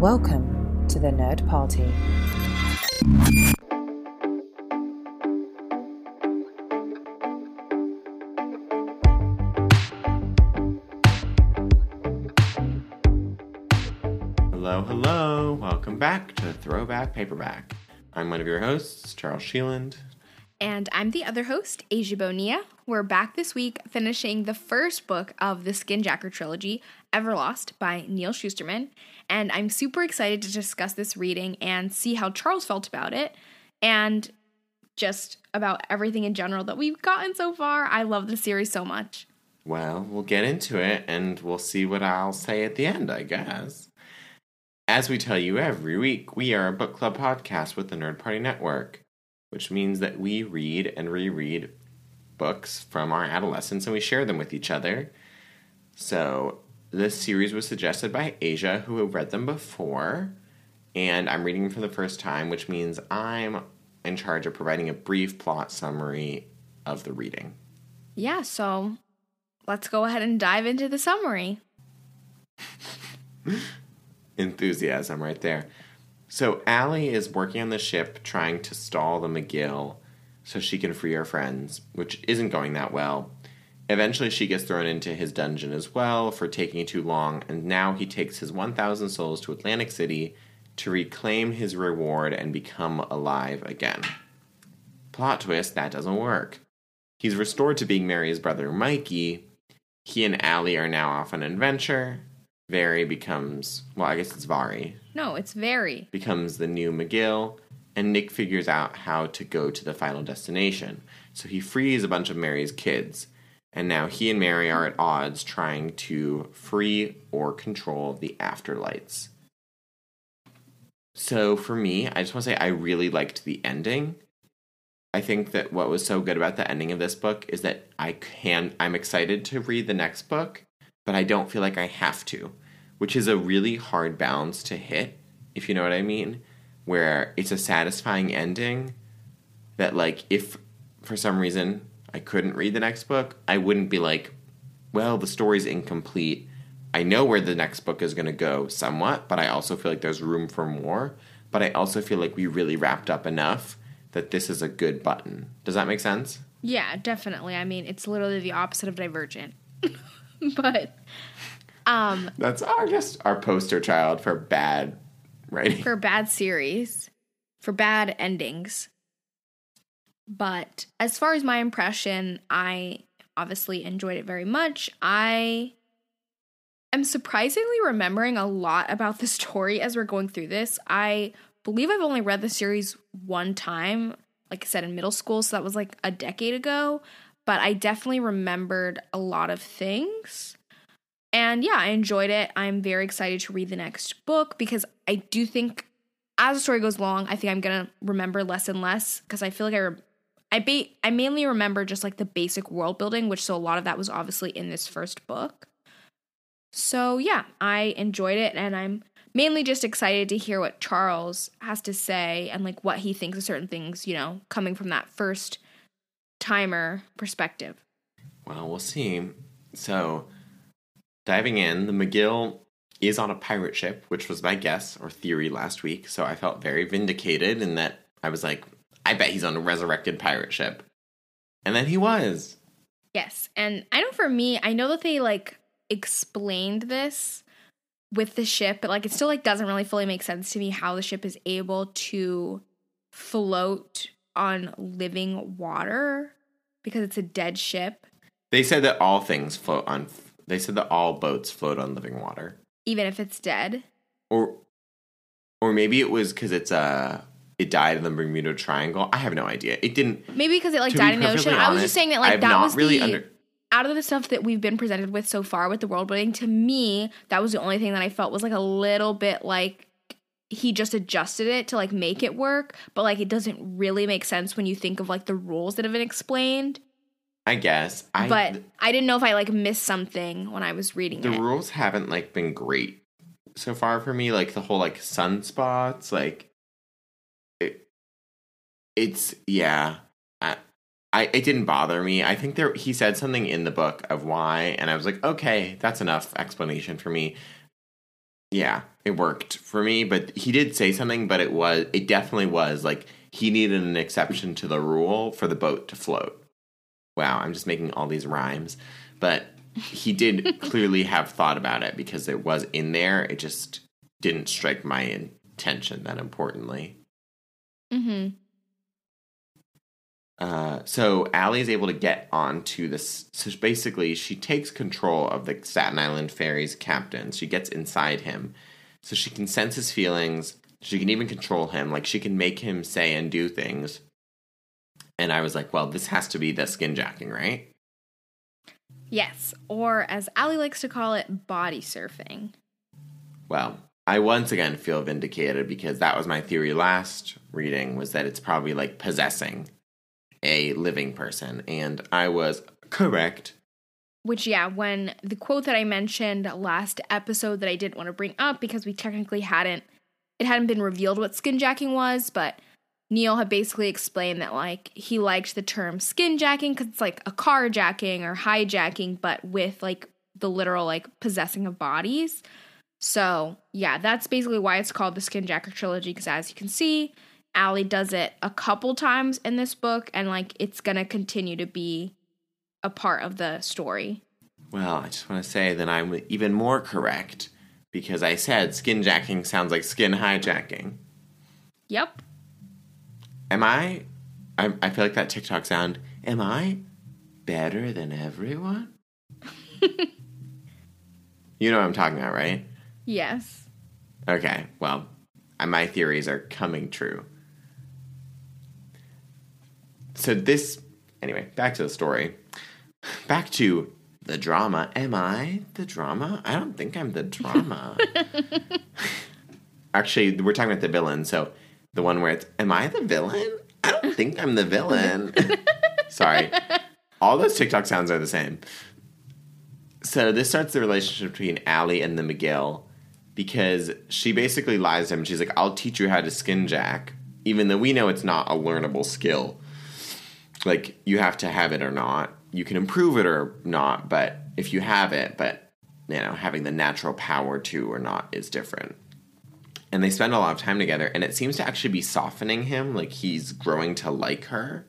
Welcome to the Nerd Party. Hello. Welcome back to Throwback Paperback. I'm one of your hosts, Charles Sheeland. And I'm the other host, Asia Bonilla. We're back this week finishing the first book of the Skinjacker trilogy, Everlost by Neal Shusterman. And I'm super excited to discuss this reading and see how Charles felt about it and just about everything in general that we've gotten so far. I love the series so much. Well, we'll get into it and we'll see what I'll say at the end, I guess. As we tell you every week, we are a book club podcast with the Nerd Party Network, which means that we read and reread books from our adolescence and we share them with each other. So this series was suggested by Asia, who had read them before, and I'm reading them for the first time, which means I'm in charge of providing a brief plot summary of the reading. Yeah, so let's go ahead and dive into the summary. Enthusiasm right there. So Allie is working on the ship trying to stall the McGill so she can free her friends, which isn't going that well. Eventually she gets thrown into his dungeon as well for taking too long, and now he takes his 1,000 souls to Atlantic City to reclaim his reward and become alive again. Plot twist, that doesn't work. He's restored to being Mary's brother Mikey. He and Allie are now off on an adventure. Vari becomes, well, I guess it's Vari. No, it's Very. Becomes the new McGill, and Nick figures out how to go to the final destination. So he frees a bunch of Mary's kids, and now he and Mary are at odds trying to free or control the Afterlights. So for me, I just want to say I really liked the ending. I think that what was so good about the ending of this book is that I'm excited to read the next book, but I don't feel like I have to, which is a really hard balance to hit, if you know what I mean, where it's a satisfying ending that, like, if for some reason I couldn't read the next book, I wouldn't be like, well, the story's incomplete. I know where the next book is going to go somewhat, but I also feel like there's room for more, but I also feel like we really wrapped up enough that this is a good button. Does that make sense? Yeah, definitely. I mean, it's literally the opposite of Divergent. But that's our poster child for bad writing, for bad series, for bad endings. But as far as my impression, I obviously enjoyed it very much. I am surprisingly remembering a lot about the story as we're going through this. I believe I've only read the series one time, like I said, in middle school, so that was like a decade ago. But I definitely remembered a lot of things. And yeah, I enjoyed it. I'm very excited to read the next book because I do think as the story goes along, I think I'm going to remember less and less because I feel like I mainly remember just like the basic world building, which so a lot of that was obviously in this first book. So yeah, I enjoyed it and I'm mainly just excited to hear what Charles has to say and like what he thinks of certain things, you know, coming from that first timer perspective. Well, we'll see. So, diving in, the McGill is on a pirate ship, which was my guess or theory last week, so I felt very vindicated in that I was like, I bet he's on a resurrected pirate ship. And then he was. Yes, and I know for me, I know that they, like, explained this with the ship, but, like, it still, like, doesn't really fully make sense to me how the ship is able to float on living water because it's a dead ship. They said that all things float on. They said that all boats float on living water, even if it's dead. Or maybe it was because it died in the Bermuda Triangle. I have no idea. It didn't. Maybe because it like died in the ocean. I was just saying that like that was really out of the stuff that we've been presented with so far with the world building. To me, that was the only thing that I felt was like a little bit like he just adjusted it to like make it work, but like it doesn't really make sense when you think of like the rules that have been explained. I guess. But I didn't know if I like missed something when I was reading it. The rules haven't like been great so far for me. Like the whole like sunspots, like it's yeah. It didn't bother me. I think he said something in the book of why, and I was like, okay, that's enough explanation for me. Yeah, it worked for me, but he did say something, but it definitely was like he needed an exception to the rule for the boat to float. Wow, I'm just making all these rhymes. But he did clearly have thought about it because it was in there. It just didn't strike my attention that importantly. Mm-hmm. So Allie is able to get onto this. So basically, she takes control of the Staten Island Ferry's captain. She gets inside him. So she can sense his feelings. She can even control him. Like, she can make him say and do things. And I was like, well, this has to be the skinjacking, right? Yes, or as Allie likes to call it, body surfing. Well, I once again feel vindicated because that was my theory last reading, was that it's probably like possessing a living person, and I was correct. Which, yeah, when the quote that I mentioned last episode that I didn't want to bring up because we technically hadn't been revealed what skinjacking was, but Neil had basically explained that, like, he liked the term skinjacking because it's like a carjacking or hijacking, but with, like, the literal, like, possessing of bodies. So, yeah, that's basically why it's called the Skinjacker Trilogy, because as you can see, Allie does it a couple times in this book, and, like, it's going to continue to be a part of the story. Well, I just want to say that I'm even more correct because I said skinjacking sounds like skin hijacking. Yep. I feel like that TikTok sound, am I better than everyone? You know what I'm talking about, right? Yes. Okay, well, my theories are coming true. So anyway, back to the story. Back to the drama. Am I the drama? I don't think I'm the drama. Actually, we're talking about the villain, so the one where it's, am I the villain? I don't think I'm the villain. Sorry. All those TikTok sounds are the same. So this starts the relationship between Allie and the McGill because she basically lies to him. She's like, I'll teach you how to skinjack, even though we know it's not a learnable skill. Like, you have to have it or not. You can improve it or not, but if you have it, but, you know, having the natural power to or not is different. And they spend a lot of time together, and it seems to actually be softening him. Like, he's growing to like her.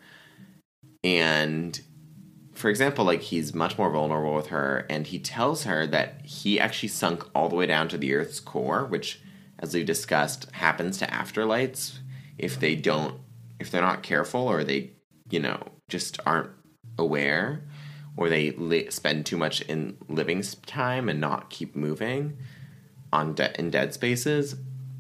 And, for example, like, he's much more vulnerable with her, and he tells her that he actually sunk all the way down to the Earth's core, which, as we've discussed, happens to afterlights if they're not careful, or they, you know, just aren't aware, or they spend too much in living time and not keep moving in dead spaces.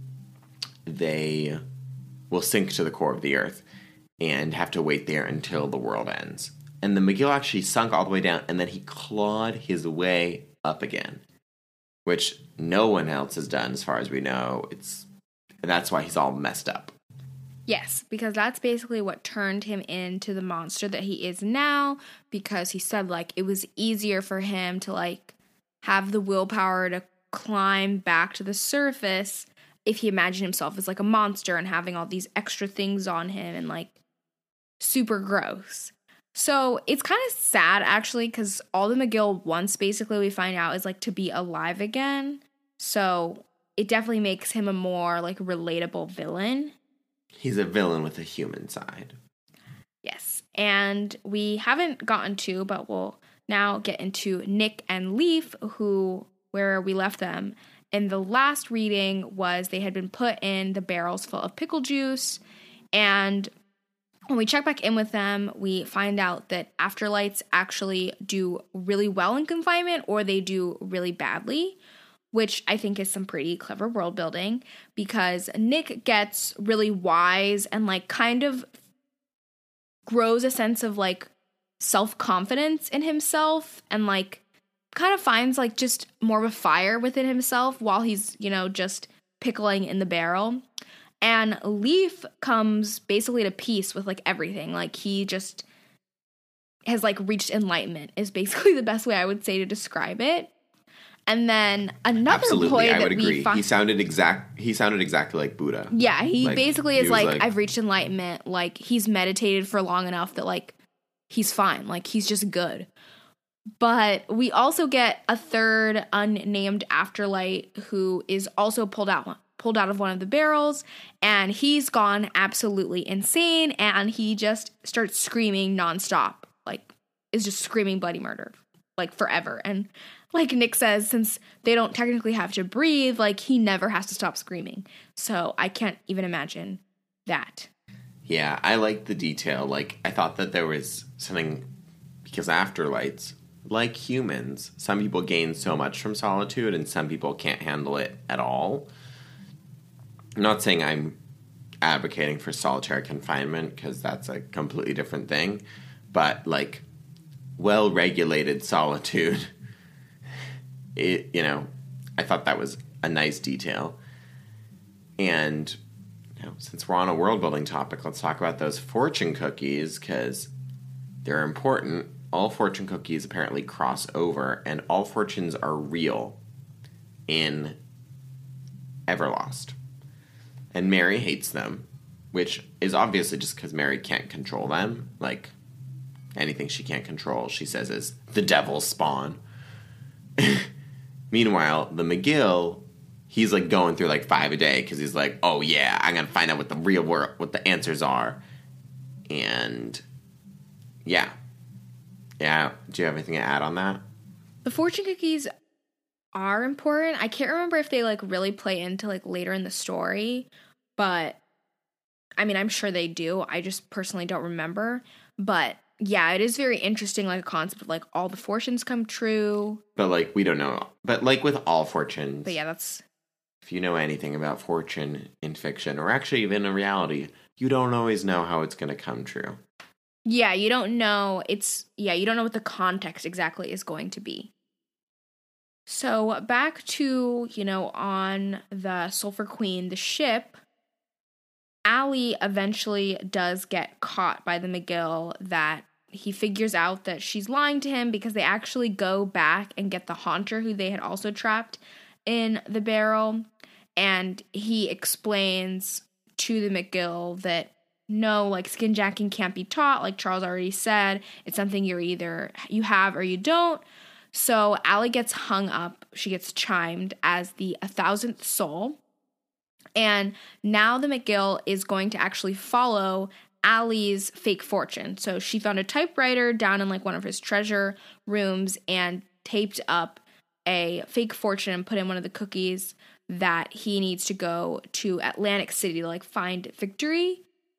They will sink to the core of the Earth and have to wait there until the world ends. And the McGill actually sunk all the way down, and then he clawed his way up again, which no one else has done as far as we know. That's why he's all messed up. Yes, because that's basically what turned him into the monster that he is now, because he said, like, it was easier for him to, like, have the willpower to climb back to the surface if he imagined himself as, like, a monster and having all these extra things on him and, like, super gross. So it's kind of sad, actually, because all the McGill wants, basically, we find out, is, like, to be alive again. So it definitely makes him a more, like, relatable villain. He's a villain with a human side. Yes, and we haven't gotten to, but we'll now get into Nick and Leaf, where we left them. And the last reading was they had been put in the barrels full of pickle juice, and when we check back in with them, we find out that afterlights actually do really well in confinement, or they do really badly, which I think is some pretty clever world building, because Nick gets really wise and, like, kind of grows a sense of, like, self-confidence in himself and, like, kind of finds, like, just more of a fire within himself while he's, you know, just pickling in the barrel. And Leaf comes basically to peace with, like, everything. Like, he just has, like, reached enlightenment is basically the best way I would say to describe it. And then another Absolutely, ploy I that would agree. He sounded exactly like Buddha. Yeah, he basically is like, like, I've reached enlightenment. Like, he's meditated for long enough that, like, he's fine. Like, he's just good. But we also get a third unnamed afterlight who is also pulled out of one of the barrels, and he's gone absolutely insane, and he just starts screaming nonstop, like is just screaming bloody murder, like forever. And like Nick says, since they don't technically have to breathe, like he never has to stop screaming. So I can't even imagine that. Yeah, I like the detail. Like, I thought that there was something, because afterlights, like humans, some people gain so much from solitude and some people can't handle it at all. I'm not saying I'm advocating for solitary confinement, because that's a completely different thing, but like well-regulated solitude, I thought that was a nice detail. And since we're on a world-building topic, let's talk about those fortune cookies, because they're important. All fortune cookies apparently cross over, and all fortunes are real in Everlost. And Mary hates them, which is obviously just because Mary can't control them. Like, anything she can't control, she says is the devil's spawn. Meanwhile, the McGill, he's like going through like 5 a day because he's like, oh yeah, I'm going to find out what the real world, what the answers are. And yeah. Yeah. Do you have anything to add on that? The fortune cookies are important. I can't remember if they like really play into like later in the story, but I mean, I'm sure they do. I just personally don't remember. But yeah, it is very interesting, like a concept of like all the fortunes come true. But like, we don't know. But like with all fortunes. But yeah, that's... If you know anything about fortune in fiction, or actually even in reality, you don't always know how it's going to come true. Yeah, you don't know. You don't know what the context exactly is going to be. So back to, on the Sulphur Queen, the ship, Allie eventually does get caught by the McGill, that he figures out that she's lying to him because they actually go back and get the Haunter, who they had also trapped in the barrel. And he explains to the McGill that no, like skinjacking can't be taught. Like Charles already said, it's something you have or you don't. So Allie gets hung up. She gets chimed as the 1,000th soul. And now the McGill is going to actually follow Allie's fake fortune. So she found a typewriter down in like one of his treasure rooms and taped up a fake fortune and put in one of the cookies that he needs to go to Atlantic City to like find victory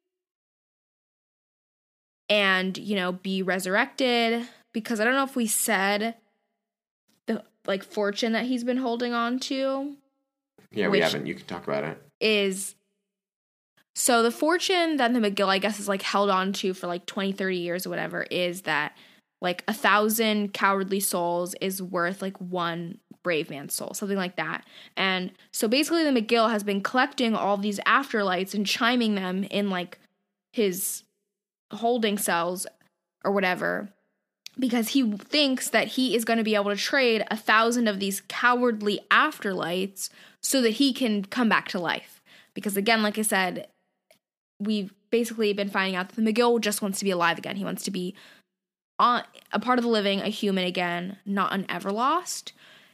and, be resurrected. Because I don't know if we said the like fortune that he's been holding on to. Yeah, we haven't. You can talk about it. So the fortune that the McGill, I guess, is like held on to for like 20, 30 years or whatever, is that like 1,000 cowardly souls is worth like one brave man's soul, something like that. And so basically the McGill has been collecting all these afterlights and chiming them in like his holding cells or whatever, because he thinks that he is going to be able to trade 1,000 of these cowardly afterlights so that he can come back to life. Because again, like I said, we've basically been finding out that the McGill just wants to be alive again. He wants to be a part of the living, a human again, not an Everlost.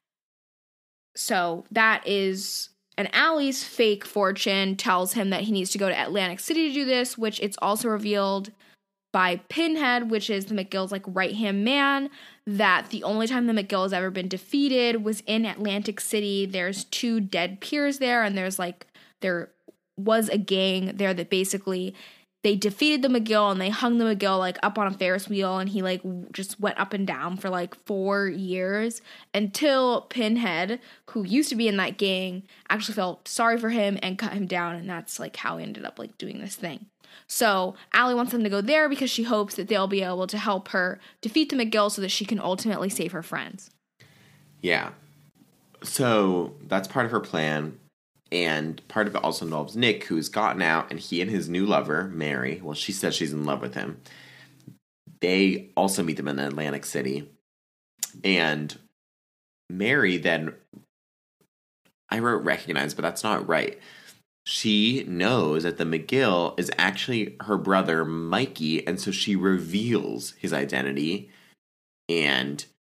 So that is... And Allie's fake fortune tells him that he needs to go to Atlantic City to do this, which it's also revealed by Pinhead, which is the McGill's like right-hand man, that the only time the McGill has ever been defeated was in Atlantic City. There's 2 dead peers there, and there was a gang there that basically they defeated the McGill and they hung the McGill like up on a Ferris wheel, and he like just went up and down for like 4 years until Pinhead, who used to be in that gang, actually felt sorry for him and cut him down, and that's like how he ended up like doing this thing. So Allie wants them to go there because she hopes that they'll be able to help her defeat the McGill so that she can ultimately save her friends. Yeah. So that's part of her plan. And part of it also involves Nick, who's gotten out, and he and his new lover, Mary, well, she says she's in love with him. They also meet them in Atlantic City. And Mary then, I wrote recognize, but that's not right. She knows that the McGill is actually her brother, Mikey, and so she reveals his identity. And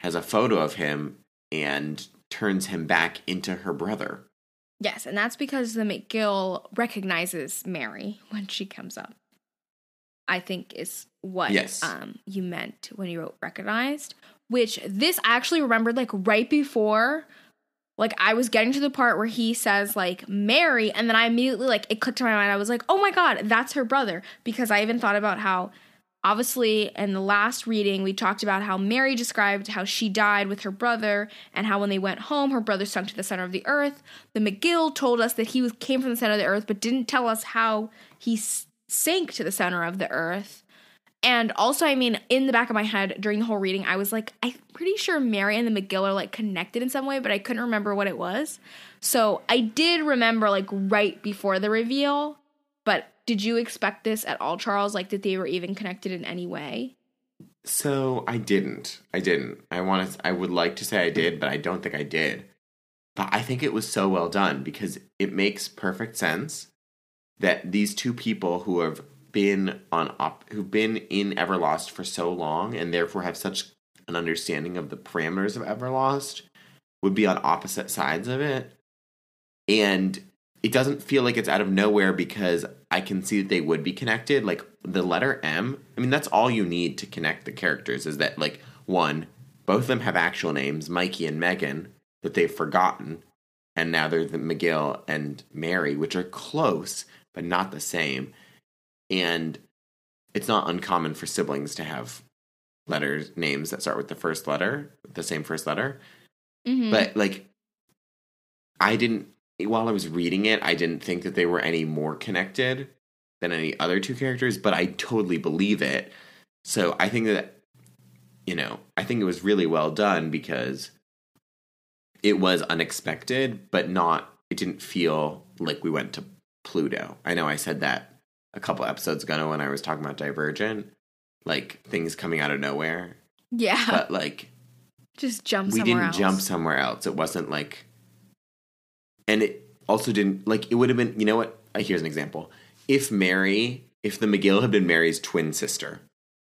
has a photo of him and turns him back into her brother. Yes, and that's because the McGill recognizes Mary when she comes up. I think is what you meant when you wrote recognized. Which this I actually remembered like right before, like I was getting to the part where he says like Mary, and then I immediately like it clicked to my mind. I was like, oh my God, that's her brother. Because I even thought about how obviously in the last reading we talked about how Mary described how she died with her brother and how when they went home her brother sunk to the center of the earth. The McGill told us that he came from the center of the earth but didn't tell us how he sank to the center of the earth. And also, I mean, in the back of my head during the whole reading, I was like, I'm pretty sure Mary and the McGill are like connected in some way, but I couldn't remember what it was. So I did remember like right before the reveal, but did you expect this at all, Charles? Like that they were even connected in any way? So I didn't. I would like to say I did, but I don't think I did. But I think it was so well done because it makes perfect sense that these two people who have been who've been in Everlost for so long and therefore have such an understanding of the parameters of Everlost would be on opposite sides of it. And it doesn't feel like it's out of nowhere because I can see that they would be connected. Like the letter M, I mean, that's all you need to connect the characters is that like one, both of them have actual names, Mikey and Megan, that they've forgotten. And now they're the McGill and Mary, which are close, but not the same. And it's not uncommon for siblings to have names that start with the first letter, the same first letter. Mm-hmm. But like, while I was reading it, I didn't think that they were any more connected than any other two characters, but I totally believe it. So I think that, I think it was really well done because it was unexpected, but it didn't feel like we went to Pluto. I know I said that a couple episodes ago when I was talking about Divergent, like things coming out of nowhere. Yeah. But like, just jump somewhere else. We didn't jump somewhere else. It wasn't like, and it also didn't, like, it would have been, you know what? Here's an example. If the McGill had been Mary's twin sister.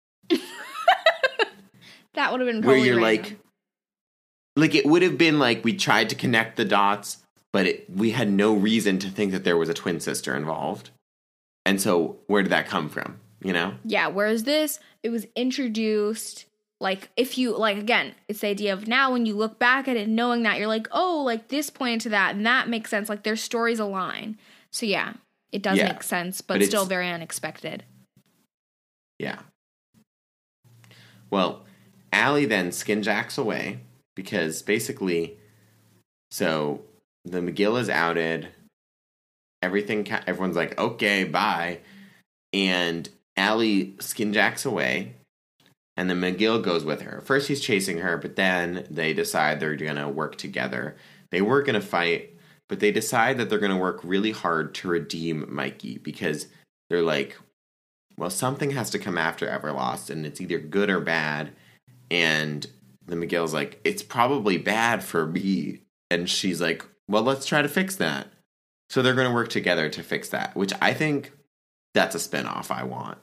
That would have been probably where you're random. like it would have been like we tried to connect the dots, but we had no reason to think that there was a twin sister involved. And so where did that come from, Yeah, whereas this, it was introduced, like, if you, like, again, it's the idea of now when you look back at it, knowing that, you're like, oh, like, this pointed to that, and that makes sense. Like, their stories align. So, yeah, it does make sense, but still very unexpected. Yeah. Well, Allie then skinjacks away, because basically, so the McGill is outed, everyone's like, okay, bye. And Allie skinjacks away, and then McGill goes with her. First, he's chasing her, but then they decide they're going to work together. They were going to fight, but they decide that they're going to work really hard to redeem Mikey, because they're like, well, something has to come after Everlost, and it's either good or bad. And the McGill's like, it's probably bad for me. And she's like, well, let's try to fix that. So they're going to work together to fix that, which I think that's a spinoff I want.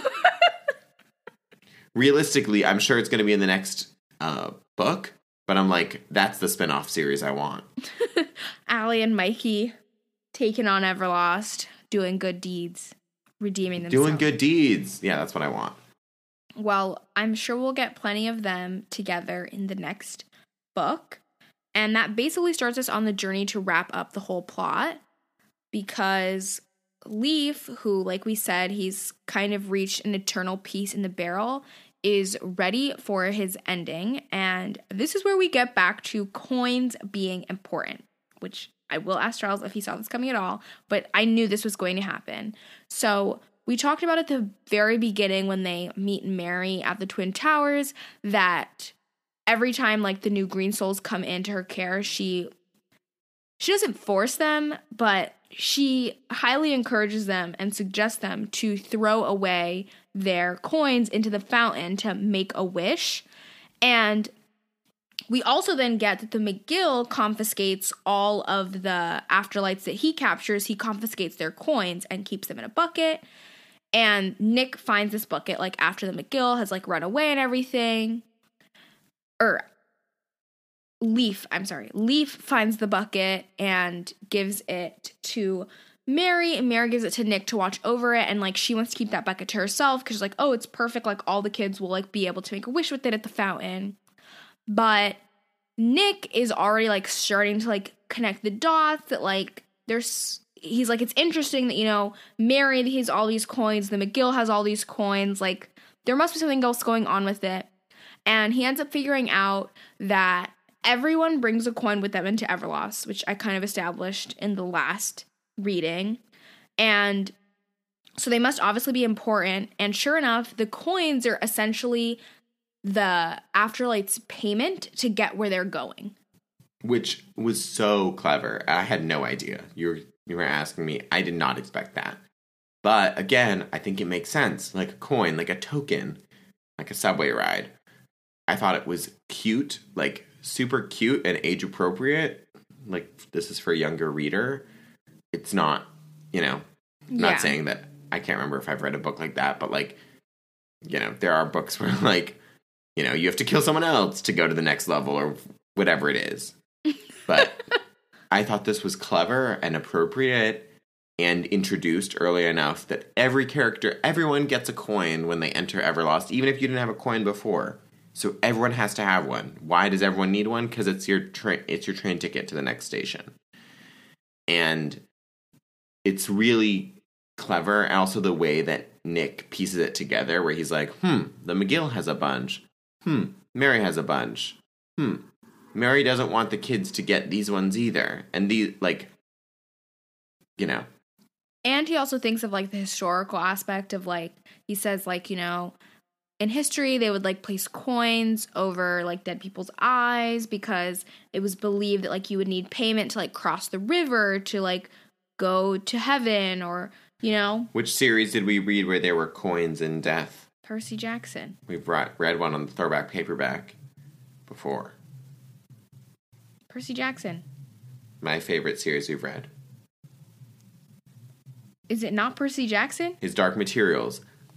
Realistically, I'm sure it's going to be in the next book, but I'm like, that's the spinoff series I want. Allie and Mikey taking on Everlost, doing good deeds, redeeming themselves. Doing good deeds. Yeah, that's what I want. Well, I'm sure we'll get plenty of them together in the next book. And that basically starts us on the journey to wrap up the whole plot, because Leaf, who, like we said, he's kind of reached an eternal peace in the barrel, is ready for his ending. And this is where we get back to coins being important, which I will ask Charles if he saw this coming at all, but I knew this was going to happen. So we talked about at the very beginning when they meet Mary at the Twin Towers that every time like the new green souls come into her care, she doesn't force them, but she highly encourages them and suggests them to throw away their coins into the fountain to make a wish. And we also then get that the McGill confiscates all of the afterlights that he captures. He confiscates their coins and keeps them in a bucket. And Nick finds this bucket like after the McGill has like run away and everything. Or Leaf finds the bucket and gives it to Mary, and Mary gives it to Nick to watch over it, and like she wants to keep that bucket to herself because like, oh, it's perfect, like all the kids will like be able to make a wish with it at the fountain. But Nick is already like starting to like connect the dots that like he's like, it's interesting that, you know, Mary has all these coins, the McGill has all these coins, like there must be something else going on with it. And he ends up figuring out that everyone brings a coin with them into Everlost, which I kind of established in the last reading. And so they must obviously be important. And sure enough, the coins are essentially the Afterlight's payment to get where they're going. Which was so clever. I had no idea. You were asking me. I did not expect that. But again, I think it makes sense. Like a coin, like a token, like a subway ride. I thought it was cute, like super cute and age appropriate. Like this is for a younger reader. It's not, you know, not saying that I can't remember if I've read a book like that, but like, you know, there are books where like, you know, you have to kill someone else to go to the next level or whatever it is. But I thought this was clever and appropriate and introduced early enough that everyone gets a coin when they enter Everlost, even if you didn't have a coin before. So everyone has to have one. Why does everyone need one? Because it's your train ticket to the next station. And it's really clever. And also the way that Nick pieces it together, where he's like, the McGill has a bunch. Mary has a bunch. Mary doesn't want the kids to get these ones either. And these, like, you know. And he also thinks of, like, the historical aspect of, like, he says, like, you know, in history, they would, like, place coins over, like, dead people's eyes because it was believed that, like, you would need payment to, like, cross the river to, like, go to heaven or, you know. Which series did we read where there were coins in death? Percy Jackson. We've read one on the throwback paperback before. Percy Jackson. My favorite series we've read. Is it not Percy Jackson? His Dark Materials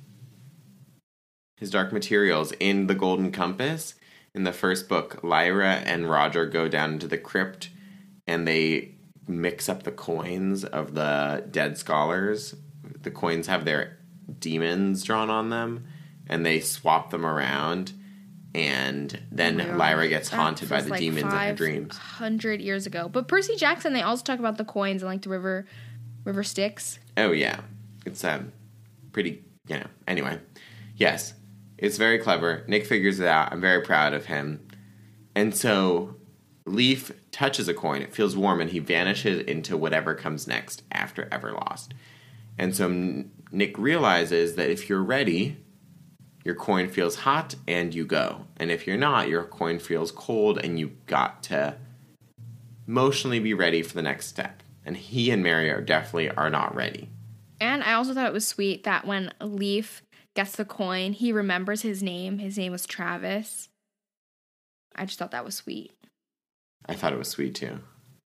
in The Golden Compass. In the first book, Lyra and Roger go down into the crypt and they mix up the coins of the dead scholars. The coins have their demons drawn on them and they swap them around. And then Lyra gets haunted by the like demons in her dreams. 500 years ago. But Percy Jackson, they also talk about the coins and like the river Styx. Oh, yeah. It's pretty, you know. Anyway, yes. It's very clever. Nick figures it out. I'm very proud of him. And so Leaf touches a coin. It feels warm, and he vanishes into whatever comes next after Everlost. And so Nick realizes that if you're ready, your coin feels hot and you go. And if you're not, your coin feels cold and you got to emotionally be ready for the next step. And he and Mary definitely are not ready. And I also thought it was sweet that when Leaf gets the coin, he remembers his name. His name was Travis. I just thought that was sweet. I thought it was sweet too.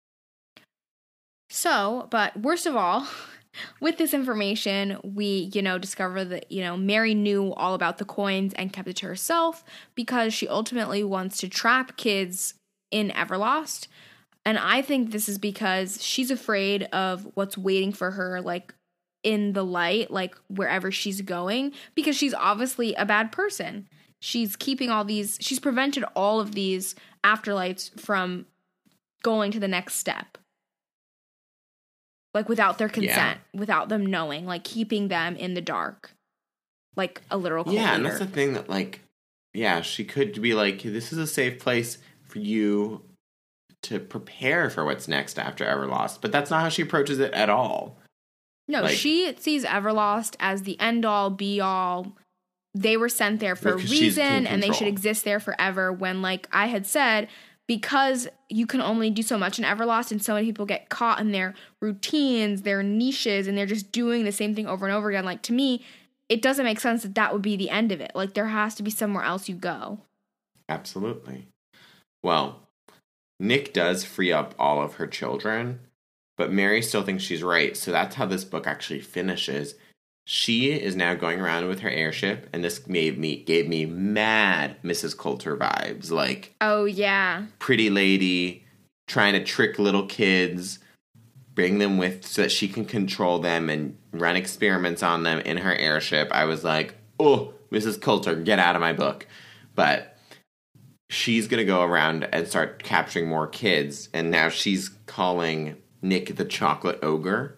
So, but worst of all, with this information, we, discover that, Mary knew all about the coins and kept it to herself because she ultimately wants to trap kids in Everlost. And I think this is because she's afraid of what's waiting for her, like, in the light, like, wherever she's going, because she's obviously a bad person. She's she's prevented all of these afterlights from going to the next step. Like, without their consent, without them knowing, like, keeping them in the dark. Like, a literal cult leader. And that's the thing that, like, she could be like, this is a safe place for you to prepare for what's next after Everlost. But that's not how she approaches it at all. No, she sees Everlost as the end-all, be-all. They were sent there for a reason, and they should exist there forever, when, like I had said, because you can only do so much in Everlost, and so many people get caught in their routines, their niches, and they're just doing the same thing over and over again. Like, to me, it doesn't make sense that that would be the end of it. Like, there has to be somewhere else you go. Absolutely. Well, Nick does free up all of her children, but Mary still thinks she's right, so that's how this book actually finishes. She is now going around with her airship, and this gave me mad Mrs. Coulter vibes. Like, Oh, yeah. pretty lady trying to trick little kids, bring them with so that she can control them and run experiments on them in her airship. I was like, oh, Mrs. Coulter, get out of my book. But she's going to go around and start capturing more kids, and now she's calling Nick the chocolate ogre.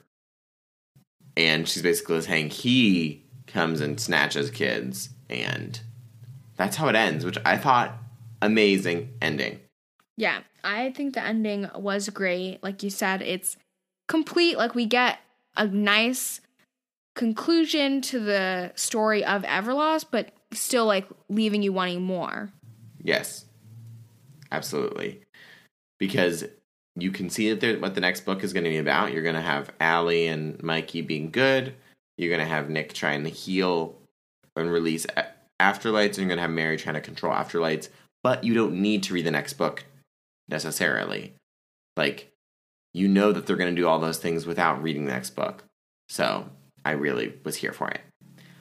And she's basically saying he comes and snatches kids. And that's how it ends, which I thought amazing ending. Yeah, I think the ending was great. Like you said, it's complete. Like, we get a nice conclusion to the story of Everlost, but still, like, leaving you wanting more. Yes, absolutely. Because you can see that what the next book is going to be about. You're going to have Allie and Mikey being good. You're going to have Nick trying to heal and release afterlights. And you're going to have Mary trying to control afterlights. But you don't need to read the next book necessarily. Like, you know that they're going to do all those things without reading the next book. So I really was here for it.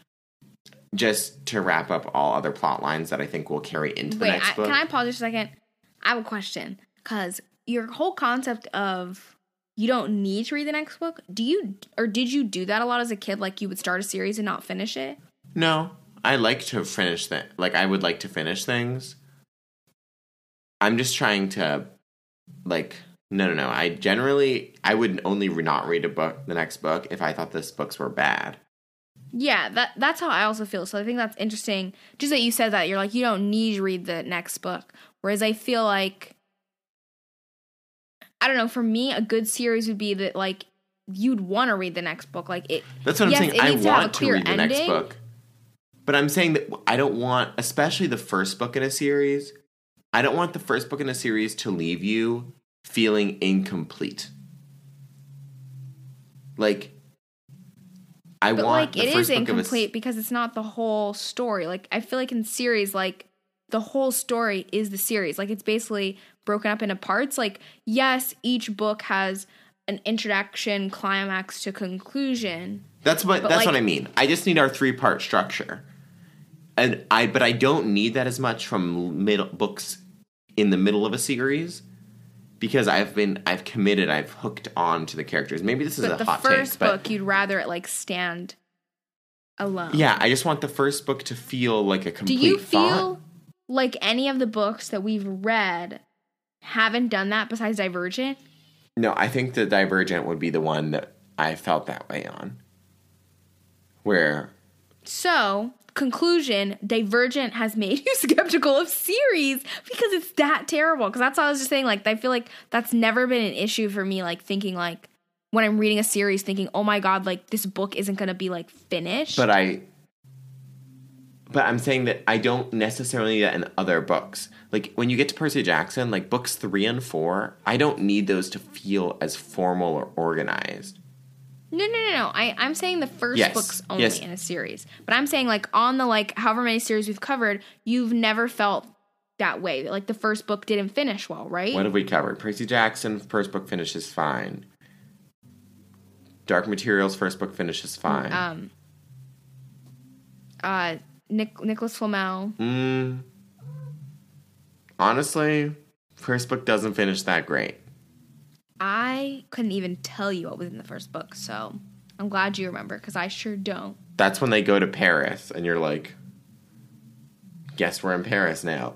Just to wrap up all other plot lines that I think will carry into the next book. Can I pause just a second? I have a question. Because your whole concept of you don't need to read the next book, did you do that a lot as a kid? Like, you would start a series and not finish it? No, I like to finish that. Like, I would like to finish things. I'm just trying to, like, no. I would only not read the next book if I thought the books were bad. Yeah, that's how I also feel. So I think that's interesting. Just that you said that, you're like, you don't need to read the next book. Whereas I feel like, I don't know, for me, a good series would be that, like, you'd want to read the next book. Like, it. That's what I'm saying. I want to read the ending. next book. But I'm saying that I don't want, especially the first book in a series, I don't want the first book in a series to leave you feeling incomplete. Like, I but want like, the it first is book incomplete because it's not the whole story. Like, I feel like in series, like, the whole story is the series. Like, it's basically broken up into parts. Like, yes, each book has an introduction, climax to conclusion. That's what I mean. I just need our 3-part structure. But I don't need that as much from books in the middle of a series, because I've committed, I've hooked on to the characters. Maybe this is a hot take. But the first book, you'd rather it, like, stand alone. Yeah, I just want the first book to feel like a complete thought. Do you feel like any of the books that we've read haven't done that besides Divergent? No, I think that Divergent would be the one that I felt that way on. So, conclusion, Divergent has made you skeptical of series because it's that terrible. Because that's what I was just saying. Like, I feel like that's never been an issue for me. Like, thinking, like, when I'm reading a series, thinking, oh my God, like, this book isn't going to be, like, finished. But I'm saying that I don't necessarily need that in other books. Like, when you get to Percy Jackson, like, books 3 and 4, I don't need those to feel as formal or organized. No. I'm saying the first book's only in a series. But I'm saying, like, on the, like, however many series we've covered, you've never felt that way. Like, the first book didn't finish well, right? What have we covered? Percy Jackson, first book finishes fine. Dark Materials, first book finishes fine. Nicholas Flamel. Honestly, first book doesn't finish that great. I couldn't even tell you what was in the first book, so I'm glad you remember, because I sure don't. That's when they go to Paris, and you're like, guess we're in Paris now.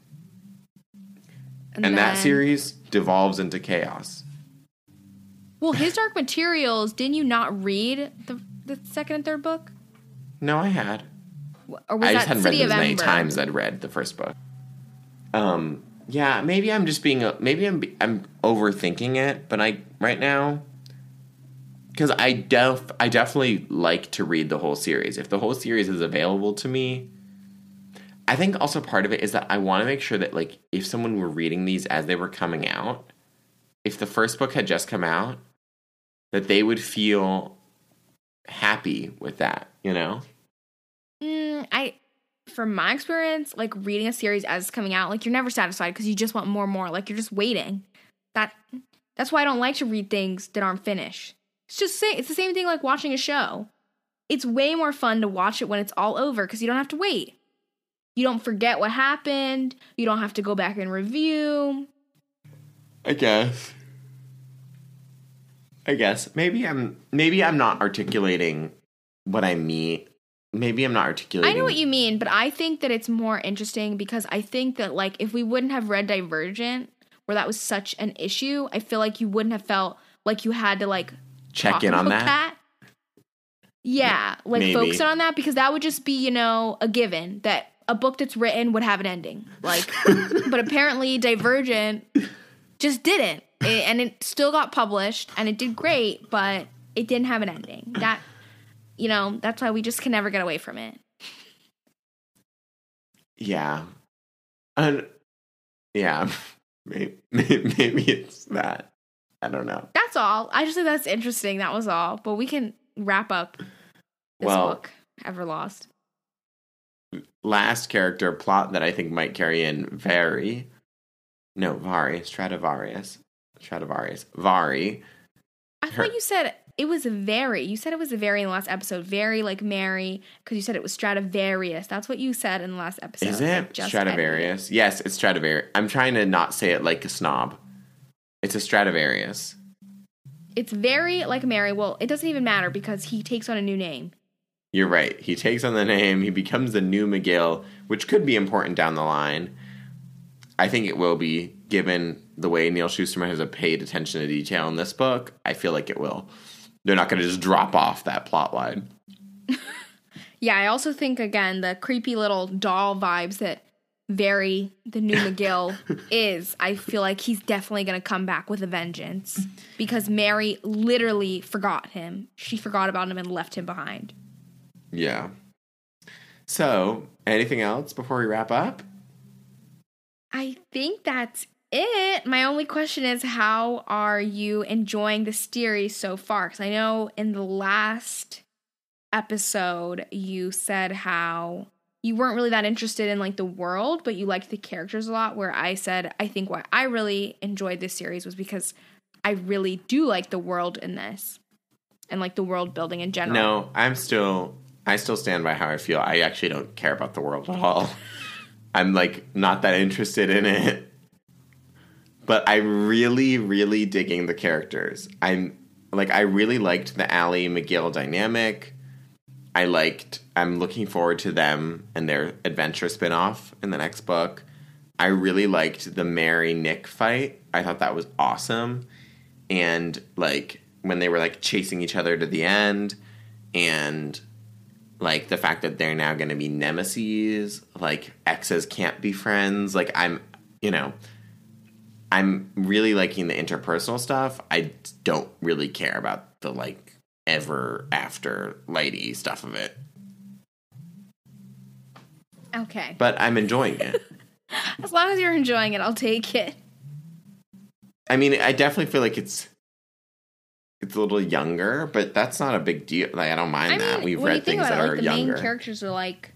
And that series devolves into chaos. Well, his Dark Materials, didn't you not read the second and third book? No, I had. Or was I that just hadn't City read of them as many Ember? times as I'd read the first book. Yeah, maybe I'm just being I'm overthinking it, but right now, because I definitely like to read the whole series. If the whole series is available to me, I think also part of it is that I want to make sure that, like, if someone were reading these as they were coming out, if the first book had just come out, that they would feel happy with that, you know? From my experience, like, reading a series as it's coming out, like, you're never satisfied because you just want more and more. Like, you're just waiting. That's why I don't like to read things that aren't finished. It's the same thing like watching a show. it's way more fun to watch it when it's all over because you don't have to wait. You don't forget what happened. You don't have to go back and review. I guess. Maybe I'm not articulating what I mean. Maybe I'm not articulating. I know what you mean, but I think that it's more interesting because I think that, like, if we wouldn't have read Divergent, where that was such an issue, I feel like you wouldn't have felt like you had to, like, check in on that. Yeah, like, maybe. focus on that because that would just be, you know, a given that a book that's written would have an ending. Like, but apparently Divergent just didn't. And it still got published and it did great, but it didn't have an ending. That, you know, that's why we just can never get away from it. Yeah. And yeah, maybe it's that. I don't know. That's all. I just think that's interesting. That was all. But we can wrap up this book, Everlost. Last character plot that I think might carry in Vari. I thought you said it was very. You said it was a very in the last episode. Very like Mary, because you said it was Stradivarius. That's what you said in the last episode. Is it Stradivarius? Yes, it's Stradivarius. I'm trying to not say it like a snob. It's a Stradivarius. It's very like Mary. Well, it doesn't even matter because he takes on a new name. You're right. He takes on the name. He becomes the new McGill, which could be important down the line. I think it will be, given the way Neil Shusterman has paid attention to detail in this book. I feel like it will. They're not going to just drop off that plot line. Yeah, I also think, again, the creepy little doll vibes that the new McGill is, I feel like he's definitely going to come back with a vengeance because Mary literally forgot him. She forgot about him and left him behind. Yeah. So, anything else before we wrap up? I think that's it. My only question is, how are you enjoying the series so far? Because I know in the last episode you said how you weren't really that interested in like the world, but you liked the characters a lot, where I said I think why I really enjoyed this series was because I really do like the world in this and like the world building in general. No, I still stand by how I feel. I actually don't care about the world at all. I'm like not that interested in it. But I'm really, really digging the characters. I really liked the Allie McGill dynamic. I'm looking forward to them and their adventure spinoff in the next book. I really liked the Mary Nick fight. I thought that was awesome. And like when they were like chasing each other to the end, and like the fact that they're now going to be nemesis, like exes can't be friends. Like I'm really liking the interpersonal stuff. I don't really care about the like ever after lady stuff of it. Okay. But I'm enjoying it. As long as you're enjoying it, I'll take it. I mean, I definitely feel like it's a little younger, but that's not a big deal. Like, I don't mind that. We've read things that are the younger. The main characters are like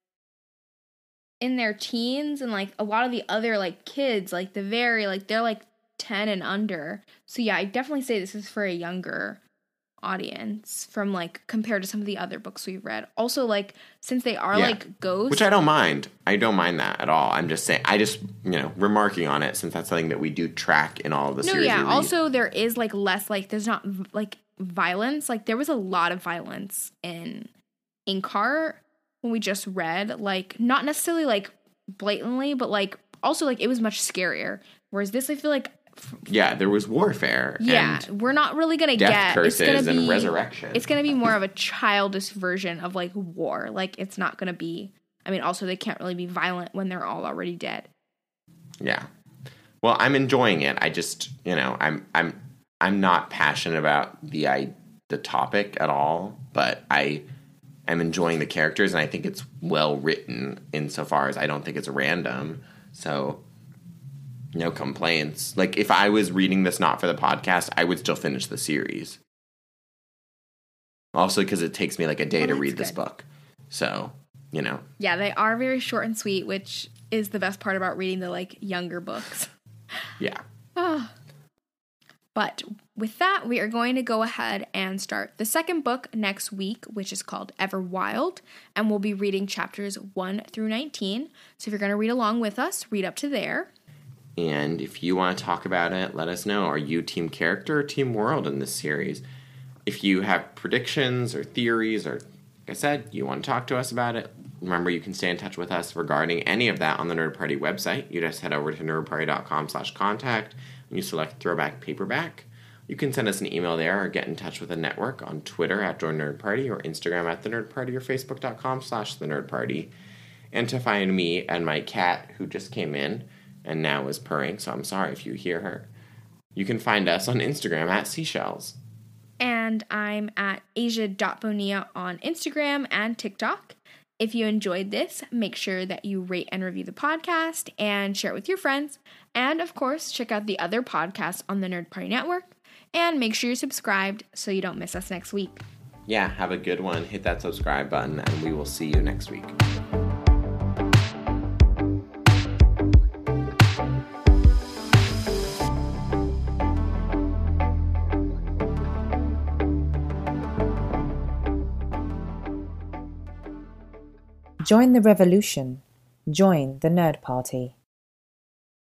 in their teens, and like a lot of the other like kids, like they're like 10 and under. So yeah, I definitely say this is for a younger audience from like compared to some of the other books we've read. Also, like since they are like ghosts, which I don't mind. I don't mind that at all. I'm just saying. I just remarking on it since that's something that we do track in all of the series. No, yeah. Also, there is like less like there's not like violence. Like there was a lot of violence in Inkheart when we just read. Like not necessarily like blatantly, but like also like it was much scarier. Whereas this, I feel like. Yeah, there was warfare. Yeah, and we're not really going to death curses and resurrection. It's going to be more of a childish version of like war. Like it's not going to be. I mean, also they can't really be violent when they're all already dead. Yeah. Well, I'm enjoying it. I just, I'm not passionate about the topic at all, but I am enjoying the characters, and I think it's well written insofar as I don't think it's random. So. No complaints. Like, if I was reading this not for the podcast, I would still finish the series. Also, because it takes me like a day to read this book. So, Yeah, they are very short and sweet, which is the best part about reading the, like, younger books. Yeah. But with that, we are going to go ahead and start the second book next week, which is called Everwild, and we'll be reading chapters 1 through 19. So if you're going to read along with us, read up to there. And if you want to talk about it, let us know. Are you team character or team world in this series? If you have predictions or theories, or like I said, you want to talk to us about it, remember you can stay in touch with us regarding any of that on the Nerd Party website. You just head over to nerdparty.com/contact. When you select Throwback Paperback, you can send us an email there or get in touch with the network on Twitter at Join Nerd Party or Instagram at The Nerd Party or Facebook.com/The Nerd Party. And to find me and my cat, who just came in and now is purring, so I'm sorry if you hear her, you can find us on Instagram at Seashells. And I'm at asia.bonilla on Instagram and TikTok. If you enjoyed this, make sure that you rate and review the podcast and share it with your friends. And of course, check out the other podcasts on the Nerd Party Network. And make sure you're subscribed so you don't miss us next week. Yeah, have a good one. Hit that subscribe button, and we will see you next week. Join the revolution. Join the Nerd Party.